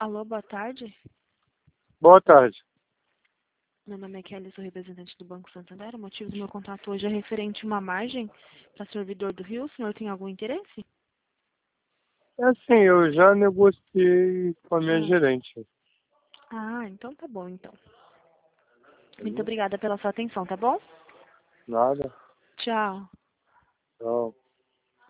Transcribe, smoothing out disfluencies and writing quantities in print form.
Alô, boa tarde. Boa tarde. Meu nome é Kelly, sou representante do Banco Santander. O motivo do meu contato hoje é referente a uma margem para servidor do Rio. O senhor tem algum interesse? É assim, eu já negociei com a minha Ah, gerente. então tá bom, então. Muito Entendeu? obrigada pela sua atenção, tá bom? Nada. Tchau. Não.